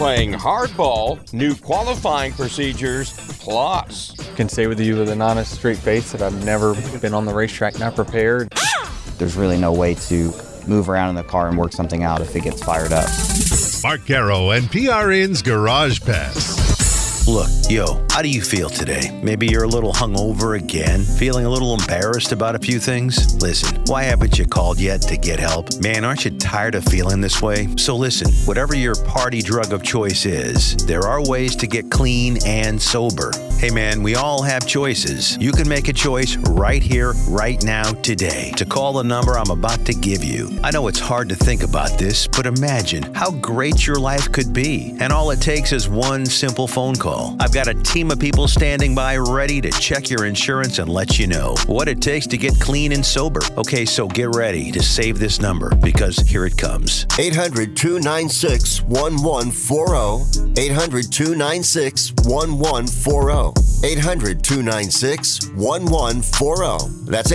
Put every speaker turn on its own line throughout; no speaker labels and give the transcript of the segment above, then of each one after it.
playing hardball, new qualifying procedures, plus.
Can say with you with an honest, straight face that I've never been on the racetrack not prepared.
There's really no way to move around in the car and work something out if it gets fired up.
Mark Garrow and PRN's Garage Pass.
Look, yo, how do you feel today? Maybe you're a little hungover again, feeling a little embarrassed about a few things? Listen, why haven't you called yet to get help? Man, aren't you tired of feeling this way? So listen, whatever your party drug of choice is, there are ways to get clean and sober. Hey man, we all have choices. You can make a choice right here, right now, today, to call the number I'm about to give you. I know it's hard to think about this, but imagine how great your life could be. And all it takes is one simple phone call. I've got a team of people standing by ready to check your insurance and let you know what it takes to get clean and sober. Okay, so get ready to save this number because here it comes.
800-296-1140. 800-296-1140. 800-296-1140. That's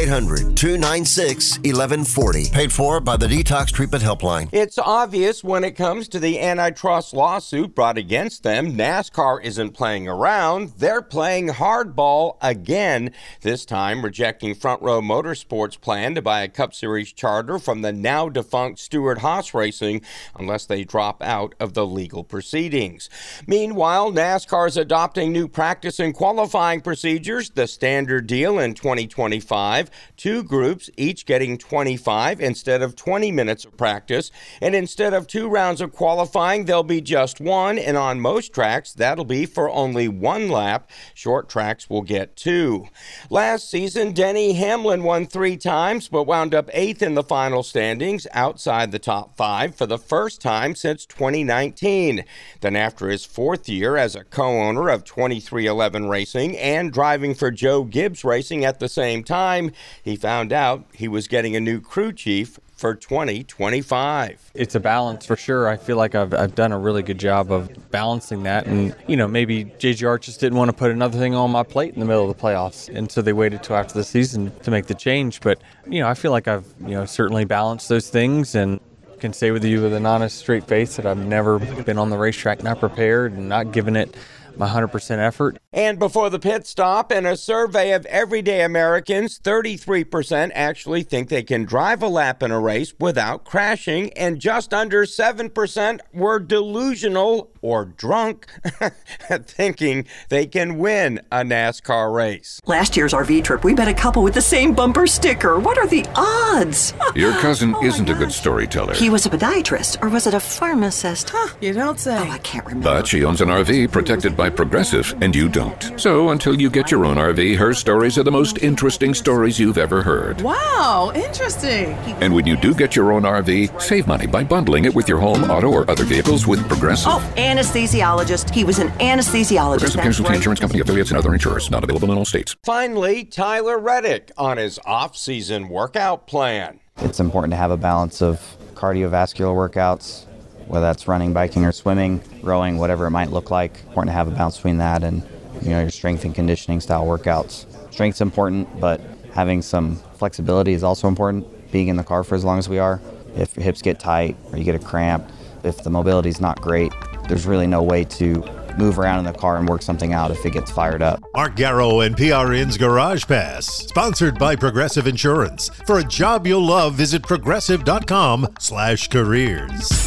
800-296-1140. Paid for by the Detox Treatment Helpline.
It's obvious when it comes to the antitrust lawsuit brought against them, NASCAR isn't playing around. They're playing hardball again, this time rejecting Front Row Motorsports' plan to buy a Cup Series charter from the now-defunct Stewart-Haas Racing unless they drop out of the legal proceedings. Meanwhile, NASCAR is adopting new practice and qualifying procedures, the standard deal in 2025. Two groups, each getting 25 instead of 20 minutes of practice. And instead of 2 rounds of qualifying, there'll be just 1. And on most tracks, that'll be for only 1 lap. Short tracks will get 2. Last season, Denny Hamlin won 3 times, but wound up 8th in the final standings, outside the top 5 for the first time since 2019. Then after his 4th year as a co-owner of 23XI Racing and driving for Joe Gibbs Racing at the same time, he found out he was getting a new crew chief for 2025.
It's a balance for sure. I feel like I've done a really good job of balancing that. And, maybe JGR just didn't want to put another thing on my plate in the middle of the playoffs. And so they waited till after the season to make the change. But, I feel like I've, certainly balanced those things and can say with you with an honest, straight face that I've never been on the racetrack not prepared and not given it my 100% effort.
And before the pit stop, in a survey of everyday Americans, 33% actually think they can drive a lap in a race without crashing, and just under 7% were delusional or drunk thinking they can win a NASCAR race.
Last year's RV trip, we met a couple with the same bumper sticker. What are the odds?
Your cousin isn't a good storyteller.
He was a podiatrist, or was it a pharmacist?
You don't say.
Oh, I can't remember.
But she owns an RV protected by Progressive, and you don't. So until you get your own RV, her stories are the most interesting stories you've ever heard.
Wow, interesting.
And when you do get your own RV, save money by bundling it with your home, auto, or other vehicles with Progressive.
Oh, anesthesiologist. He was an anesthesiologist.
Progressive Casualty Insurance Company, affiliates, and other insurers. Not available in all states.
Finally, Tyler Reddick on his off-season workout plan.
It's important to have a balance of cardiovascular workouts, whether that's running, biking, or swimming, rowing, whatever it might look like. Important to have a balance between that and your strength and conditioning style workouts. Strength's important, but having some flexibility is also important. Being in the car for as long as we are, if your hips get tight or you get a cramp, if the mobility's not great, there's really no way to move around in the car and work something out if it gets fired up.
Mark Garrow and PRN's Garage Pass, sponsored by Progressive Insurance. For a job you'll love, visit progressive.com/careers.